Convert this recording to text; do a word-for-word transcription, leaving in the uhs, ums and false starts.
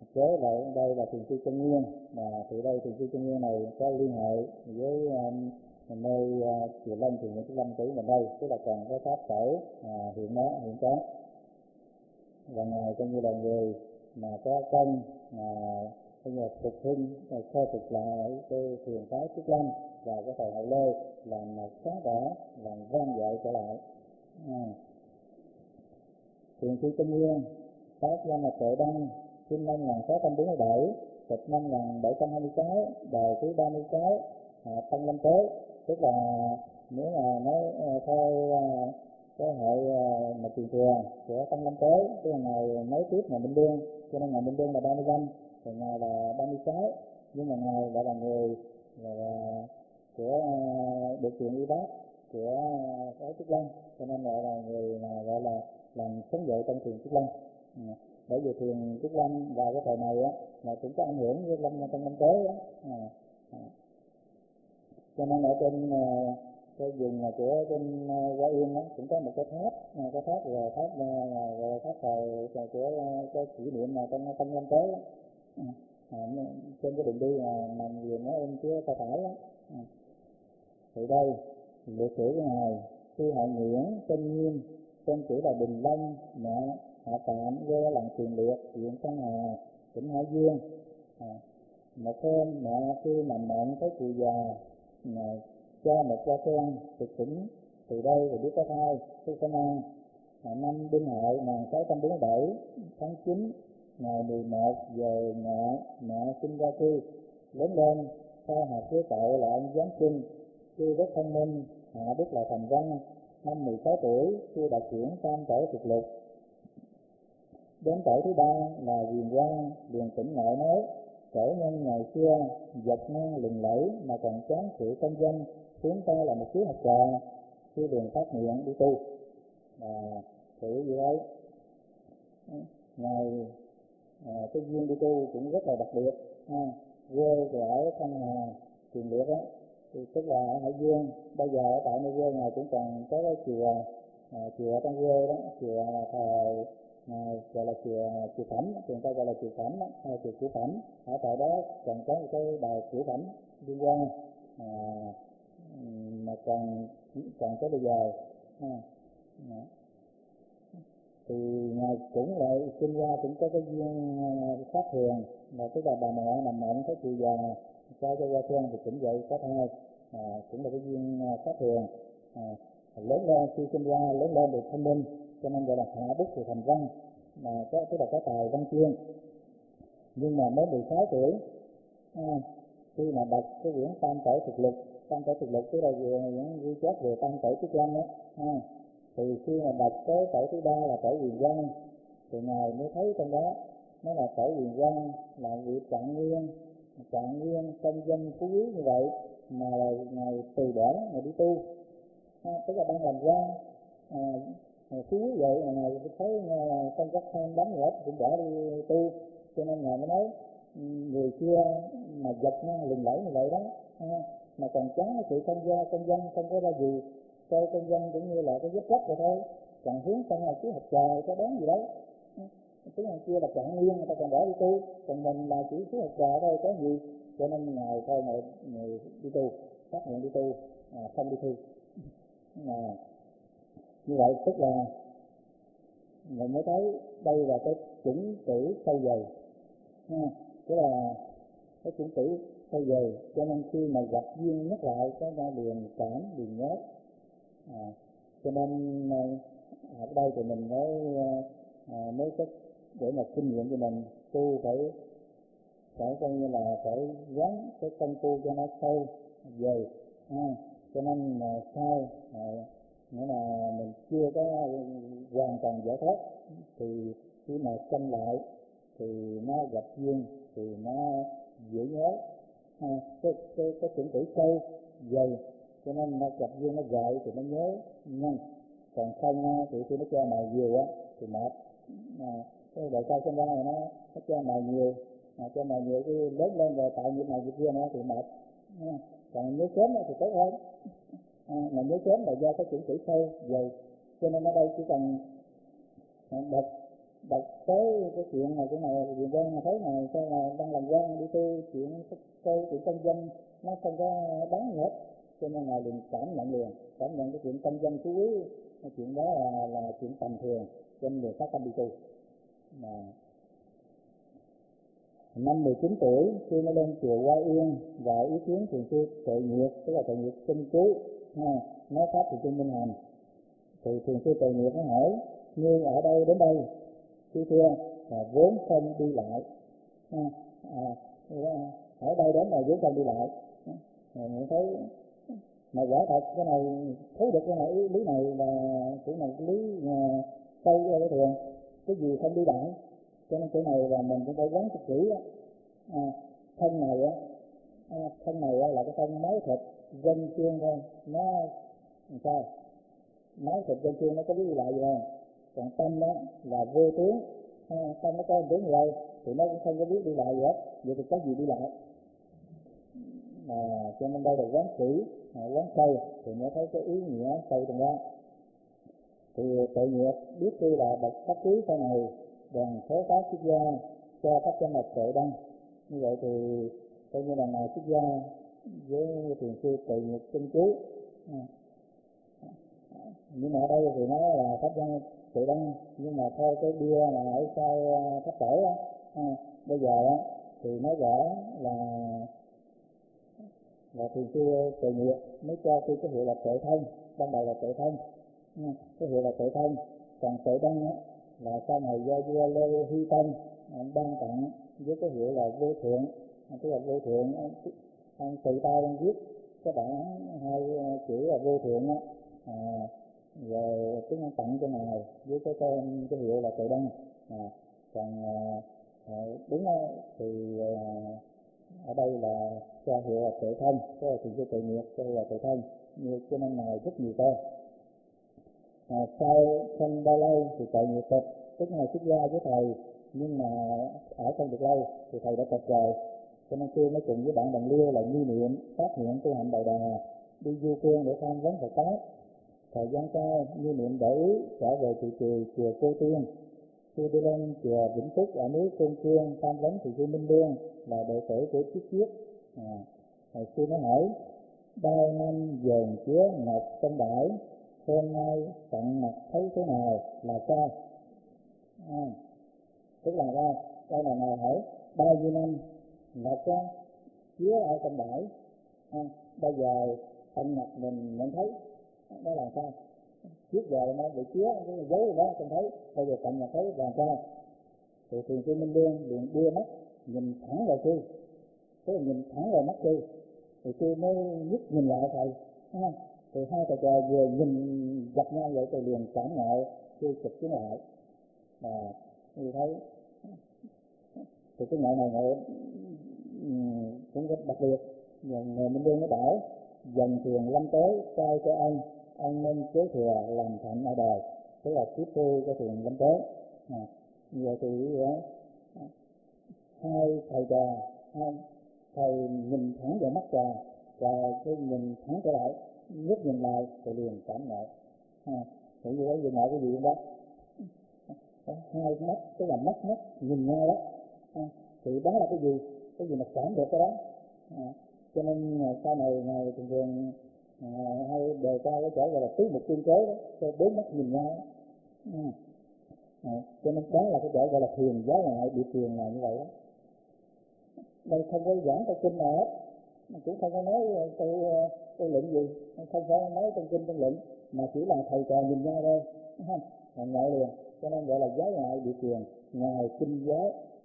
Kế lại đây là thiền sư Chân Nguyên, mà từ đây thiền sư Chân Nguyên này có liên hệ với um, nơi uh, chùa Long Thiền Nguyễn Trúc Lâm Tử gần đây, tức là còn có pháp sở uh, hiện đó hiện có. Và ngài coi như là người mà có công mà coi như là phục hưng, khôi phục lại cái thiền phái Trúc Lâm và cái thời Hậu Lê, làm sáng tỏ, làm vang dội trở lại. À. Thiền sư Chân Nguyên phát ra mặt Tuệ Đăng sinh năm một nghìn sáu trăm bốn mươi bảy, tịch năm một nghìn bảy trăm hai mươi sáu, đời thứ ba mươi sáu, à, Tân Lâm Tế. Tức là nếu mà nói uh, theo uh, cái hệ uh, mà truyền thừa của Tân Lâm Tế, tức là ngày nối tiếp ngày Minh Đương, cho nên ngày Minh Đương là ba mươi lăm, thì ngày là ba mươi sáu, nhưng mà ngài lại là người là, là của uh, được truyền y bác của uh, Trúc Lâm, cho nên gọi là người mà gọi là làm sống dậy trong thiền Trúc Lâm. À, bởi vì thiền Trúc Lâm vào cái thời này á là cũng có ảnh hưởng với Lâm trong Lâm Tế á. À, à. Cho nên ở trên uh, cái vùng mà của trên uh, Hoa Yên á cũng có một cái tháp, uh, cái tháp rồi tháp uh, rồi tháp thời của uh, cái kỷ niệm mà trong trong Lâm Tế á. À, à, trên cái đường đi mà nằm liền nó em phía tay phải á. À. Thì đây liệt sử của ngài sư Hạ Nguyễn Chân Nguyên, tên chữ là Đình Long, mẹ Hạ Tạm, quê ở làng Tiền Liệt, huyện Tân Hà, tỉnh Hải Dương. À, một hôm mẹ sư nằm mộng thấy cụ già mà cho một hoa sen thực tỉnh, từ đây rồi biết có thai sư Công An. À, năm Đinh Hợi một nghìn sáu trăm bốn mươi bảy, tháng chín, ngày mười một giờ ngọ, mẹ sinh ra sư. Lớn lên theo học với cậu là ông Giáng Sinh, sư rất thông minh, hạ đức là thành văn. Năm mười sáu tuổi, sư đạt chuyển tam tổ thực lục. Đến tuổi thứ ba là Huyền Quang, điền tỉnh Nội nói, cổ nhân ngày xưa dọc ngang lừng lẫy mà còn chán sự công danh, chúng ta là một sứ học trò, sư điền phát nguyện đi tu. À, thử như đấy. Ngài à, cái duyên đi tu cũng rất là đặc biệt. À, quê thì ở Thanh Hà, Tiền Liệt á, thì tức là ở Hải Dương. Bây giờ ở tại nơi quê ngài cũng còn có cái chùa, à, chùa ở trong quê đó, chùa là thờ ngài gọi là chùa chùa Phẩm, người ta gọi là chùa Phẩm đó, hay chùa Cửu Phẩm. Ở tại đó còn có một cái đài Cửu Phẩm liên quan, à, mà còn còn tới bây giờ. À, à. Thì ngài cũng lại sinh ra cũng có cái duyên khác thường, là tức là bà mẹ nằm mộng thấy cụ già cho cho hoa sen thì tỉnh dậy có thai, à, cũng là cái duyên khác thường. À, lớn lên khi sinh ra lớn lên được thông minh, cho nên gọi là hạ bút thì thành văn, mà có tức là có tài văn chương. Nhưng mà mới mười sáu tuổi, à, khi mà đọc cái quyển Tam Tổ Thực Lục, Tam Tổ Thực Lục tức là những ghi chép về Tam Tổ Trúc Lâm đó, à, thì khi mà đọc tới tổ thứ ba là tổ Huyền Quang, thì ngài mới thấy trong đó nó là tổ Huyền Quang là vị Trạng Nguyên, Trạng Nguyên công danh phú quý như vậy mà là ngài từ bỏ ngài đi tu, à, tức là đang làm quan, à, phú quý vậy mà ngài thấy không có tham đắm nữa cũng bỏ đi tu. Cho nên ngài mới nói người xưa mà dọc ngang lừng lẫy như vậy đó, à, mà còn chán sự công gia công dân không có ra gì, coi công dân cũng như là cái vết rách rồi thôi, còn hướng sang là chứ học trò có đáng gì đâu. Tiếng hàng kia là Trạng Nguyên người ta còn bỏ đi tu, còn mình là chỉ sứ học trò thôi có gì. Cho nên ngài thôi ngài, ngài đi tu, phát nguyện đi tu, à, không đi thi. À, như vậy tức là mình mới thấy đây là cái chủng tử sâu dày, à, tức là cái chủng tử sâu dày. Cho nên khi mà gặp duyên nhắc lại cái ra điền cảm điền nhớ, à, cho nên ở đây thì mình mới à, mới có để mà kinh nghiệm cho mình tu phải phải coi như là phải gắn cái công phu cho nó sâu dày, à, cho nên là sau à, nghĩa là mình chưa có hoàn toàn giải thoát thì khi mà xâm lại thì nó gặp duyên thì nó dễ nhớ, à, cái cái cái chủng tử sâu dày, cho nên nó gặp duyên nó gợi thì nó nhớ nhanh. Còn không thì khi nó cho mài nhiều á thì mệt, à, cái đời sau sinh ra này nó nó cho mài nhiều, à, cho mài nhiều cái lớn lên rồi tạo nghiệp mài nghiệp kia nữa thì mệt, à, còn nhớ sớm thì tốt hơn, à, mà nhớ sớm là do cái chủng tử sâu dày. Cho nên ở đây chỉ cần đọc đọc tới cái chuyện này cái này chuyện quan thấy này sao là đang làm quan đi tu chuyện câu chuyện công danh nó không có đáng hết, cho nên ngài liền cảm nhận liền cảm nhận cái chuyện công danh phú quý, cái chuyện đó là, là chuyện tầm thường, cho nên người phát tâm đi tu. Mà năm mười chín tuổi khi nó lên chùa Hoa Yên và ý kiến thiền sư Tuệ Nhiệt, tức là Tuệ Nhiệt Tinh Chú ha, nói pháp thì trên minh hành, thì thiền sư Tuệ Nhiệt nó hỏi ngươi ở đâu đến đây? Thưa thưa là vốn không đi lại. À, à, ở đây đến là vốn không đi lại. À, mình thấy mà quả thật cái này thấy được cái này ý lý này là cũng là cái lý uh, sâu cho cái thường, cái gì không đi lại, cho nên cái này là mình cũng phải quán thực kỹ á. À, thân này á, à, thân này á, là cái thân máu thịt gân xương thôi, nó làm sao máu thịt gân xương nó có biết đi lại gì không? Còn tâm đó là vô tướng, à, tâm nó có tướng gì đâu thì nó cũng không có biết đi lại gì hết, vậy thì có gì đi lại? À, cho nên đây là quán kỹ, à, quán sâu thì mới thấy cái ý nghĩa sâu trong đó. Thì Tuệ Nhiệt biết tôi là bậc pháp trí sau này đoàn số phát xuất gia cho pháp danh là Tuệ Đăng, như vậy thì coi như là ngài xuất gia với thiền sư Tuệ Nhiệt Tinh Chú. À, nhưng mà ở đây thì nó là pháp danh Tuệ Đăng, nhưng mà theo cái bia là ở sau pháp tổ á, à, bây giờ á thì nói rõ là là thiền sư Tuệ Nhiệt mới cho tôi cái hiệu là Tuệ Thân, ban đầu là Tuệ Thân, à, cái hiệu là Tuệ Thân. Còn Tuệ Đăng á là sau này do vua Lê Hy Tông ban tặng với cái hiệu là Vô Thượng, tức là Vô Thượng, ông tự tay ông viết cái bản hai chữ là Vô Thượng á, à, rồi tiếng tặng cho ngài với cái tên cái hiệu là Tuệ Đăng. À, còn à, đúng á, thì à, ở đây là cho hiệu là Tuệ Thân, cái là thiền sư Tuệ Nhiệt cho hiệu là Tuệ Thân, như cho nên ngài rất nhiều tên. À, sau không bao lâu thì Tuệ Nhiệt tịch, tức ngài xuất gia với thầy, nhưng mà ở không được lâu thì thầy đã tịch rồi, cho nên khi mới cùng với bạn đồng liêu là Như Niệm phát hiện tu hành Bồ Đà, đi du phương để tham vấn Phật pháp. Thời gian sau Như Niệm để ý trở về trụ trì chùa Cô Tiên, khi đi lên chùa Vĩnh Phúc ở núi Côn Trương tham vấn thì sư Minh Lương là đệ tử của Chiết Chiết. À, thầy sư mới hỏi bao năm dồn chứa ngọc trong bãi, hôm nay tận mặt thấy thế nào là sao? À, tức là ra đây là ngài hỏi bao nhiêu năm ngọc á chứa ở trong bãi, à, bây giờ tận mặt mình nhận thấy đó là sao? Trước giờ nó bị chứa cái dấu đó không thấy, bây giờ tận mặt thấy là sao? Thì thiền sư Minh Lương liền đưa mắt nhìn thẳng vào sư, tức là nhìn thẳng vào mắt sư, thì sư mới nhích nhìn lại thầy, thấy không? Thì hai thầy trò vừa nhìn gặp nhau vậy thì liền cảm ngộ, sư chụp xuống lại, và như thấy thì cái ngộ này ngộ cũng rất đặc biệt. Người Minh Lương nó bảo dần thiền lâm tới trao cho ông, ông nên kế thừa làm thành ở đời, tức là tiếp tu cái thiền lâm tới. À, như vậy thì à, hai thầy trò, hai thầy nhìn thẳng vào mắt trò, và cái nhìn thẳng trở lại, nhất nhìn lại thì liền cảm ngộ. À, thì như vậy ngộ cái gì đó, hai mắt tức là mắt mắt nhìn nhau đó, à, thì đó là cái gì, cái gì mà cảm được cái đó. À, cho nên sau này ngài thường thường à, hay đề cao cái chỗ gọi là tứ mục tiên kế đó, cho bốn mắt nhìn nhau đó. À, à, cho nên đó là cái chỗ gọi là thiền giáo ngoại biệt thiền là như vậy đó. Đây không có giảng trong kinh nào hết, cũng không có nói tu tu luyện gì, không phải nói trong kinh trong luận, mà chỉ là thầy trò nhìn nhau thôi, đúng không? Là ngộ liền, cho nên gọi là giáo ngoại biệt thiền, ngoài kinh giáo